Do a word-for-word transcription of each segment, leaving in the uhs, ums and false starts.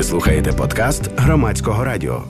Ви слухаєте подкаст Громадського радіо.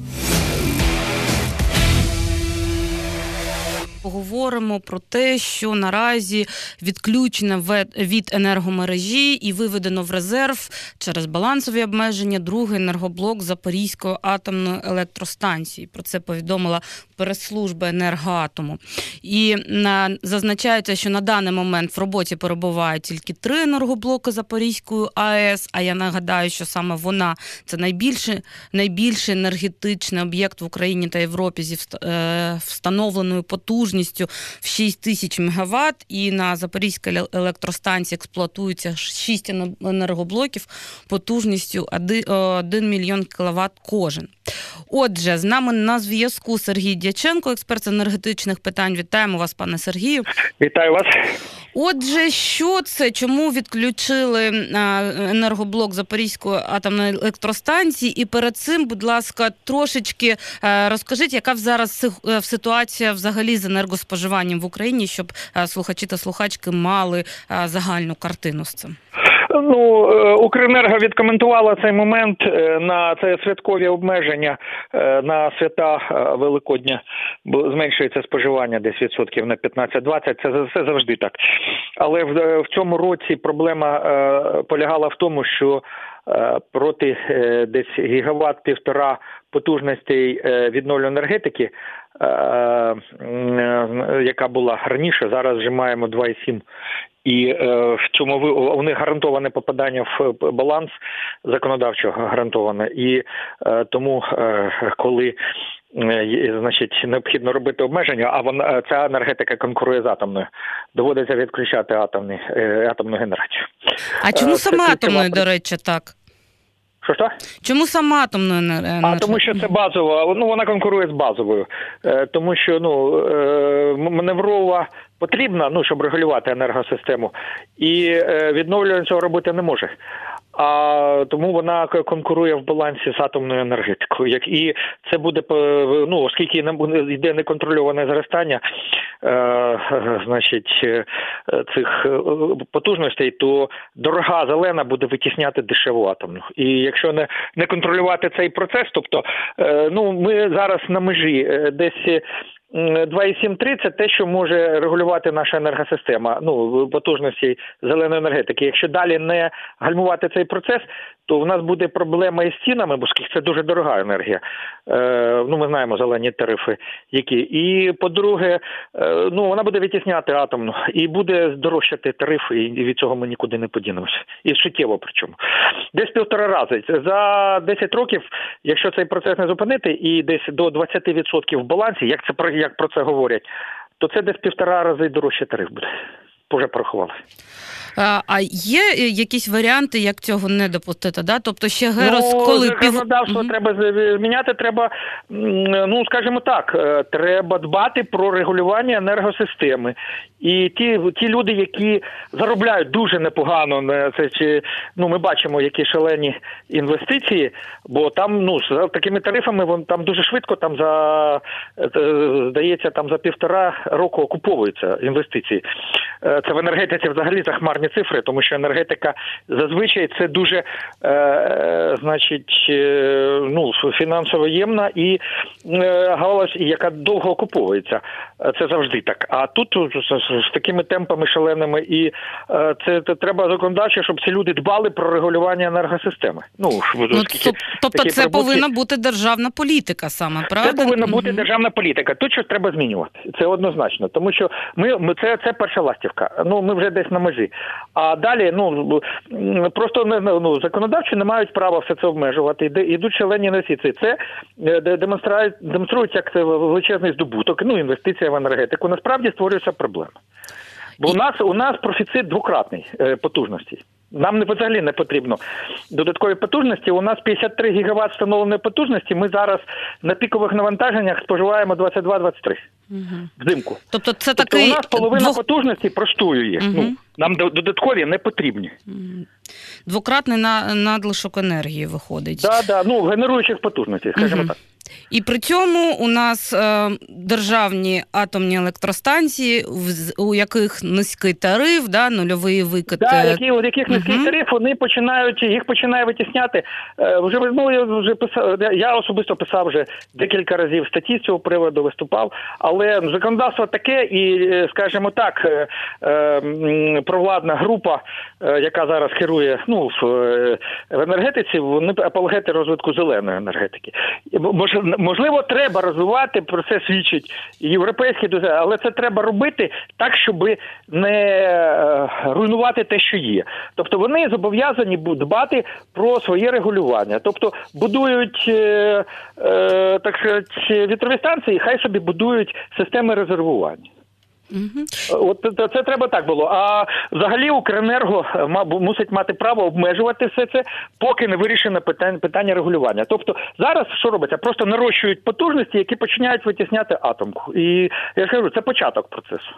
Поговоримо про те, що наразі відключено від енергомережі і виведено в резерв через балансові обмеження другий енергоблок Запорізької атомної електростанції. Про це повідомила прес-служба Енергоатому. І на, зазначається, що на даний момент в роботі перебувають тільки три енергоблоки Запорізької АЕС, а я нагадаю, що саме вона – це найбільший, найбільший енергетичний об'єкт в Україні та Європі зі встановленою потужністю в шість тисяч мегаватт, і на Запорізькій електростанції експлуатується шість енергоблоків потужністю один мільйон кіловат кожен. Отже, з нами на зв'язку Сергій Дяченко, експерт з енергетичних питань. Вітаємо вас, пане Сергію. Вітаю вас. Отже, що це? Чому відключили енергоблок Запорізької атомної електростанції? І перед цим, будь ласка, трошечки розкажіть, яка зараз ситуація взагалі з енергоспоживанням в Україні, щоб слухачі та слухачки мали загальну картину з цим? Ну, Укренерго відкоментувала цей момент на це святкові обмеження на свята Великодня, бо зменшується споживання десь відсотків на п'ятнадцять-двадцять, це, це завжди так. Але в, в цьому році проблема полягала в тому, що проти десь гігават-півтора потужностей відновлювальної енергетики, яка була раніше, зараз вже маємо два і сім. І е, в цьому у них гарантоване попадання в баланс, законодавчо гарантоване. І е, тому, е, коли е, значить, необхідно робити обмеження, а вона, ця енергетика конкурує з атомною, доводиться відключати атомні, е, атомну генерацію. А чому саме атомною, до речі, так? Що-що? Чому саме атомною енергетикою? А тому що це базова, ну вона конкурує з базовою. Е, тому що, ну, е, маневрова потрібна, ну, щоб регулювати енергосистему, і е, відновлювання цього робити не може. А тому вона конкурує в балансі з атомною енергетикою. Як і це буде, ну, оскільки йде неконтрольоване зростання, е, значить, цих потужностей, то дорога зелена буде витісняти дешеву атомну. І якщо не, не контролювати цей процес, тобто, е, ну, ми зараз на межі е, десь два і сім три – це те, що може регулювати наша енергосистема, ну, потужності зеленої енергетики. Якщо далі не гальмувати цей процес, то в нас буде проблема із цінами, бо це дуже дорога енергія. Е, ну, ми знаємо зелені тарифи, які. І, по-друге, е, ну, вона буде витісняти атомну, і буде здорожчати тарифи, і від цього ми нікуди не подінемося. І суттєво причому. Десь півтора рази. За десять років, якщо цей процес не зупинити, і десь до двадцять відсотків в балансі, як це про як про це говорять, то це десь півтора рази дорожче тариф буде. Вже порахували. А, а є якісь варіанти, як цього не допустити, да? Тобто ще ГЕРОС, ну, коли... законодавство пів... треба зміняти, треба, ну, скажімо так, треба дбати про регулювання енергосистеми. І ті, ті люди, які заробляють дуже непогано, це, чи, ну, ми бачимо, які шалені інвестиції, бо там, ну, з такими тарифами, вон, там дуже швидко, там за, здається, там за півтора року окуповуються інвестиції. Це в енергетиці взагалі захмарні цифри, тому що енергетика зазвичай це дуже, е, значить, е, ну, фінансово ємна і е, галузь, яка довго окуповується. Це завжди так. А тут з, з такими темпами шаленими, і е, це, це треба законодавчо, щоб ці люди дбали про регулювання енергосистеми. Ну, ну тобто це прибутки... повинна бути державна політика саме, правда? Це повинна бути mm-hmm. державна політика. Тут щось треба змінювати. Це однозначно. Тому що ми, ми це, це перша ластівка. Ну, ми вже десь на межі. А далі, ну, просто ну, законодавчі не мають права все це обмежувати. Ідуть шалені інвестиції. Це демонструють, демонструють як це величезний здобуток, ну, інвестиція в енергетику. Насправді створюється проблема. Бо у нас, у нас профіцит двократний е, потужності. Нам не, взагалі не потрібно додаткові потужності. У нас п'ятдесят три гігават встановленої потужності. Ми зараз на пікових навантаженнях споживаємо двадцять два - двадцять три угу. взимку. Тобто це тобто такий... у нас половина двох... потужності простоює. Угу. Ну, нам додаткові не потрібні. Угу. Двократний надлишок енергії виходить. Так, да, да, ну, генеруючих потужностей, скажімо угу. так. І при цьому у нас е, державні атомні електростанції, в, у яких низький тариф, да, нульовий викид. Да, які, у яких низький угу. тариф, вони починають, їх починає витісняти. Е, вже, ну, я, вже писав, я особисто писав вже декілька разів статті з цього приводу, виступав, але законодавство таке і, скажімо так, е, е, провладна група, е, яка зараз керує ну, в, в енергетиці, вони апологети розвитку зеленої енергетики. Можливо, треба розвивати, про це свідчить європейські дозволи, але це треба робити так, щоб не руйнувати те, що є. Тобто вони зобов'язані дбати про своє регулювання. Тобто будують е, е, так сказати, вітрові станції, хай собі будують системи резервування. Угу. От це, це треба так було. А взагалі Укренерго мусить мати право обмежувати все це, поки не вирішено питання, питання регулювання. Тобто зараз що робиться? Просто нарощують потужності, які починають витісняти атомку. І я ж кажу, це початок процесу.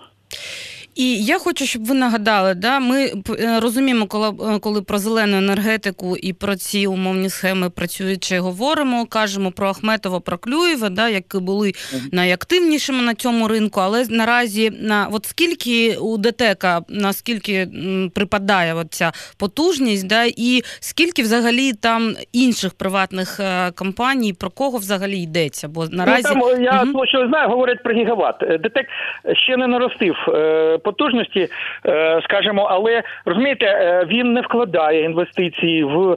І я хочу, щоб ви нагадали, да, ми розуміємо, коли, коли про зелену енергетику і про ці умовні схеми працюючи говоримо, кажемо про Ахметова, про Клюєва, да, які були найактивнішими на цьому ринку, але наразі на от скільки у ДТЕКа, наскільки припадає от ця потужність, да, і скільки взагалі там інших приватних е, компаній, про кого взагалі йдеться? Бо наразі... Ну, там, я угу. що знаю, говорять про гігават. ДТЕК ще не наростив е, потужності, скажімо, але, розумієте, він не вкладає інвестиції в,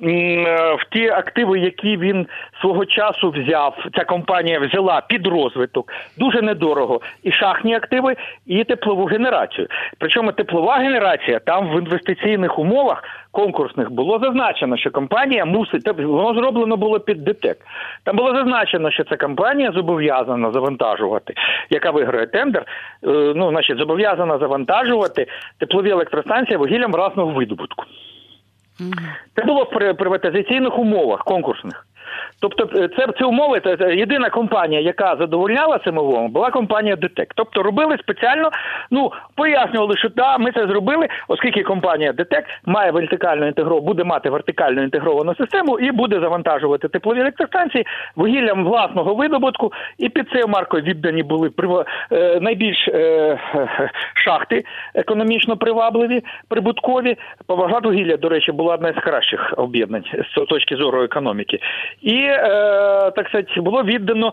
в ті активи, які він свого часу взяв, ця компанія взяла під розвиток, дуже недорого, і шахтні активи, і теплову генерацію. Причому теплова генерація там в інвестиційних умовах конкурсних було зазначено, що компанія мусить, воно зроблено було під ДТЕК. Там було зазначено, що ця компанія зобов'язана завантажувати, яка виграє тендер, ну, значить, зобов'язана завантажувати теплові електростанції вугіллям власного видобутку. Mm-hmm. Це було в приватизаційних умовах, конкурсних. Тобто це, ці умови, це єдина компанія, яка задовольняла цим умовам, була компанія ДТЕК. Тобто робили спеціально, ну, пояснювали, що да, ми це зробили, оскільки компанія ДТЕК має вертикально інтегровану, буде мати вертикально інтегровану систему і буде завантажувати теплові електростанції вугіллям власного видобутку, і під цією маркою віддані були прив... е, найбільш е, шахти економічно привабливі, прибуткові. Павлоградвугілля, до речі, була одна з кращих об'єднань з точки зору економіки. І, е, так сказати, було віддано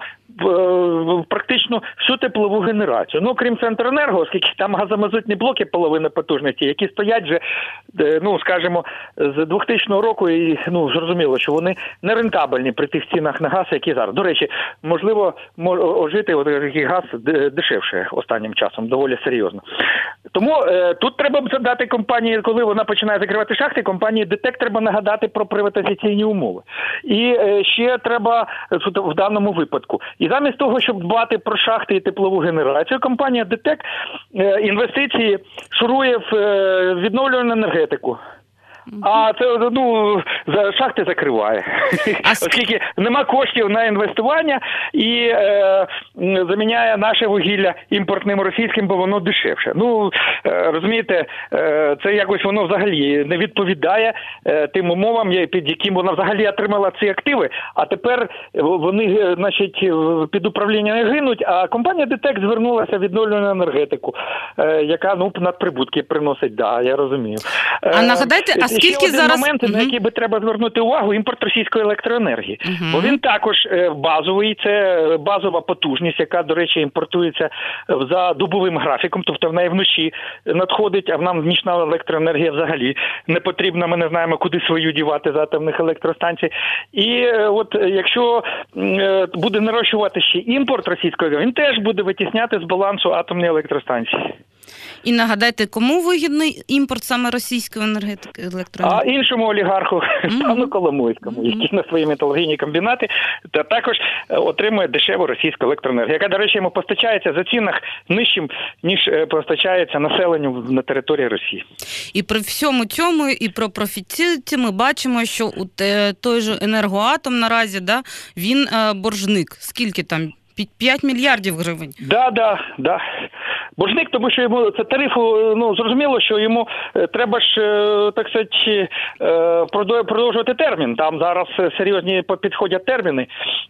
е, практично всю теплову генерацію. Ну, крім Центренерго, оскільки там газомазутні блоки половини потужності, які стоять вже, е, ну, скажімо, з двохтисячного року, і, ну, зрозуміло, що вони не рентабельні при тих цінах на газ, які зараз. До речі, можливо, ожити такий газ дешевше останнім часом, доволі серйозно. Тому е, тут треба задати компанії, коли вона починає закривати шахти, компанії ДТЕК треба нагадати про приватизаційні умови. І е, ще треба в даному випадку. І замість того, щоб дбати про шахти і теплову генерацію, компанія ДТЕК е, інвестиції шурує в е, відновлювану енергетику. А це, ну, шахти закриває, а оскільки нема коштів на інвестування і е, заміняє наше вугілля імпортним російським, бо воно дешевше. Ну, е, розумієте, е, це якось воно взагалі не відповідає е, тим умовам, під яким вона взагалі отримала ці активи, а тепер вони, значить, під управлінням гинуть, а компанія ДТЕК звернулася в відновлювану енергетику, е, яка, ну, надприбутки приносить, да, я розумію. А нагадайте, а скільки ще один зараз... момент, uh-huh. на який би треба звернути увагу, імпорт російської електроенергії. Uh-huh. Бо він також базовий, це базова потужність, яка, до речі, імпортується за добовим графіком, тобто в неї вночі надходить, а в нам нічна електроенергія взагалі не потрібна, ми не знаємо, куди свою дівати з атомних електростанцій. І от якщо буде нарощувати ще імпорт російської, він теж буде витісняти з балансу атомні електростанції. І нагадайте, кому вигідний імпорт саме російської енергетики, електроенергії? А іншому олігарху, mm-hmm. пану Коломойському, mm-hmm. який на свої металургійні комбінати та також отримує дешеву російську електроенергію, яка, до речі, йому постачається за цінах нижчим, ніж постачається населенню на території Росії. І при всьому цьому, і про профіцит ми бачимо, що у той же енергоатом наразі, да, він боржник. Скільки там? п'ять мільярдів гривень. Да, да, да. Боржник, тому що йому це тарифу, ну, зрозуміло, що йому треба ж, так сказати, продовжувати термін. Там зараз серйозні підходять терміни.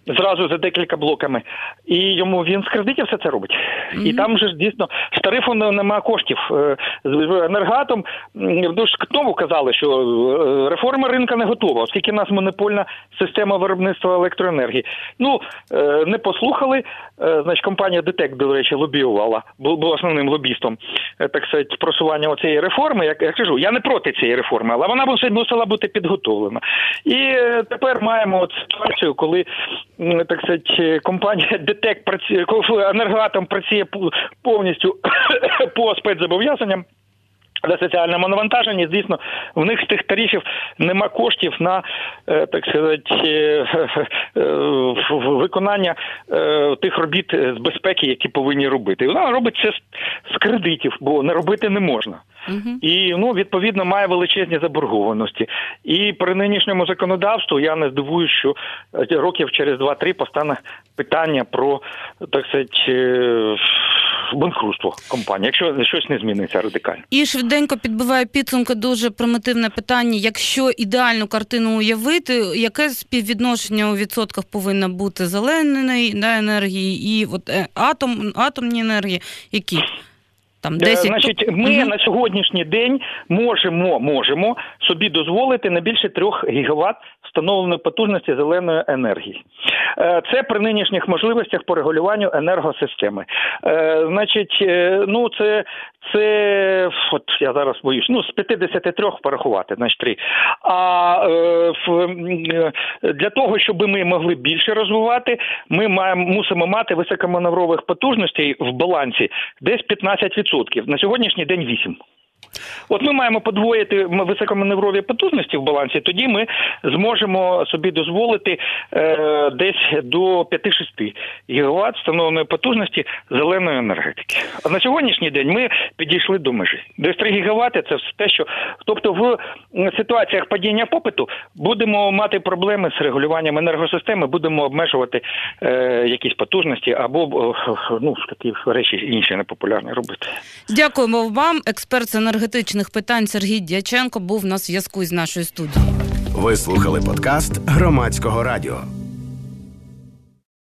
зразу за декілька блоками. І йому він з кредитів все це робить. Mm-hmm. І там же ж дійсно з тарифу немає коштів. З Енергоатом знову казали, що реформа ринку не готова, оскільки в нас монопольна система виробництва електроенергії. Ну, не послухали, значить, компанія ДТЕК, до речі, лобіювала, був основним лобістом, так сказати, просування цієї реформи. Як я кажу, я не проти цієї реформи, але вона мусила бути підготовлена. І тепер маємо от ситуацію, коли, так сказати, компанія ДТЕК працює, Енергоатом працює повністю по спецзобов'язанням за соціальному навантаженні, звісно, в них з тих тарифів нема коштів на, так сказати, виконання тих робіт з безпеки, які повинні робити. І вона робить це з кредитів, бо не робити не можна. Uh-huh. І, ну, відповідно, має величезні заборгованості. І при нинішньому законодавству я не здивуюсь, що років через два-три постане питання про, так сказати, банкрутство компанії, якщо щось не зміниться радикально. І швиденько підбиває підсумки дуже примітивне питання. Якщо ідеальну картину уявити, яке співвідношення у відсотках повинно бути зеленої да, енергії і от, атом, атомні енергії, які? Там десять... Значить, ми угу. на сьогоднішній день можемо, можемо собі дозволити не більше трьох гігават встановленої потужності зеленої енергії. Це при нинішніх можливостях по регулюванню енергосистеми. Значить, ну це, це от я зараз боюсь, ну з п'ятдесят три порахувати, значить три. А для того, щоб ми могли більше розвивати, ми маємо, мусимо мати високоманеврових потужностей в балансі десь п'ятнадцять відсотків. На сьогоднішній день вісім. От ми маємо подвоїти високоманеврові потужності в балансі, тоді ми зможемо собі дозволити е, десь до п'ять-шість гігават встановленої потужності зеленої енергетики. А на сьогоднішній день ми підійшли до межі. Десь три гігавати – це все те, що... Тобто в ситуаціях падіння попиту будемо мати проблеми з регулюванням енергосистеми, будемо обмежувати е, якісь потужності або ну, такі речі інші непопулярні робити. Дякуємо вам. Експерт з енергетичних питань Сергій Дяченко був на зв'язку з нашою студією. Ви слухали подкаст Громадського радіо.